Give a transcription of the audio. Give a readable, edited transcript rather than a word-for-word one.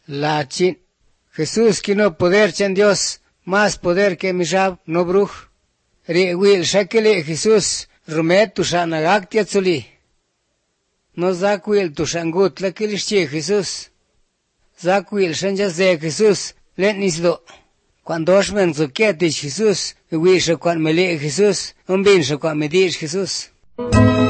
La chin. Jesús que no poder en Dios, más poder que mi rab no bruj. Ri wil shakele Jesús, rumet tu shanagaktia tsuli. No zakwil tu shangut la kilishche Jesús. Zakwil shanjas de Jesús, len isdo. Cuando osmen zukiatich Jesús, wisha kwan mele Jesús, umbin shakwan medich Jesús.